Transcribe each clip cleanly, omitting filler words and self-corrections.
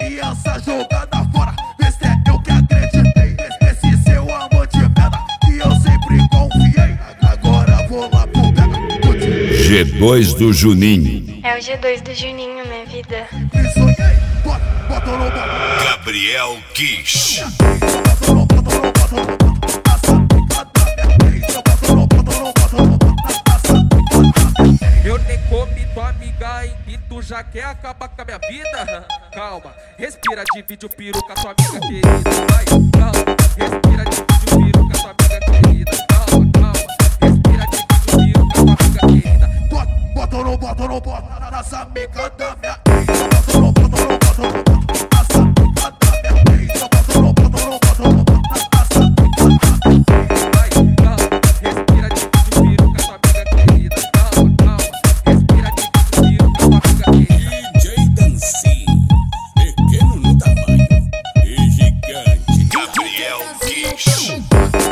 aliança jogada fora, vê se é eu que acreditei. Esse seu amor de merda que eu sempre confiei. Agora vou lá pro pega. G2 do Juninho. É o G2 do Juninho, né, vida? E sonhei, bota ou não bota? Gabriel Kish. Eu nem comi tua amiga e tu já quer acabar com a minha vida? Calma, respira, divide o peru com a tua amiga querida. Vai, calma, respira, divide o peru com a tua amiga querida. Calma, calma, respira, divide o peru com a tua amiga querida. Bota ou não bota, ou não bota nessa amiga da minha ex. Bota ou não bota, ou não bota, ou não bota nessa amiga da minha ex. Bota ou não bota, ou não bota, ou não bota nessa amiga da minha ex. Vai, calma, respira, divide o peru com a tua amiga querida. Calma, calma, respira, divide o peru com a tua amiga querida. DJ Dancy, pequeno no tamanho e gigante. Gabriel Kish.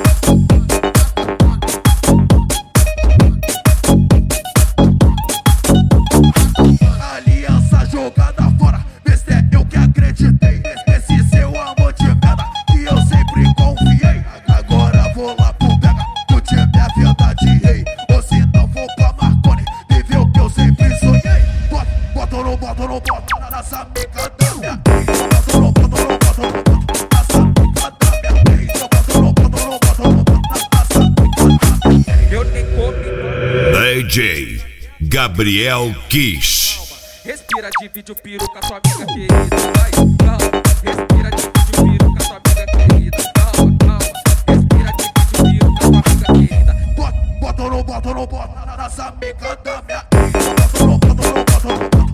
Aliança jogada fora, vê se é eu que acreditei. Esse seu amor de merda que eu sempre confiei. Agora vou lá pro pega, o time é verdade rei. Ou se não vou pra Marconi, viver o que eu sempre sonhei. Bota ou não bota, ou não bota nessa amiga da minha ex. Bota ou não bota, ou não bota, ou não bota nessa amiga da minha ex. Bota ou não bota, ou não bota, ou não bota nessa amiga da minha ex. Eu nem comi. DJ Gabriel Kish. Respira, divide o peru com a tua amiga querida. Vai, calma, respira, divide o peru com a tua amiga querida. Calma, calma, respira, divide o peru com a tua amiga querida. Bota ou não bota, ou não bota nessa amiga da minha ex. Bota ou não bota, ou não bota, ou não bota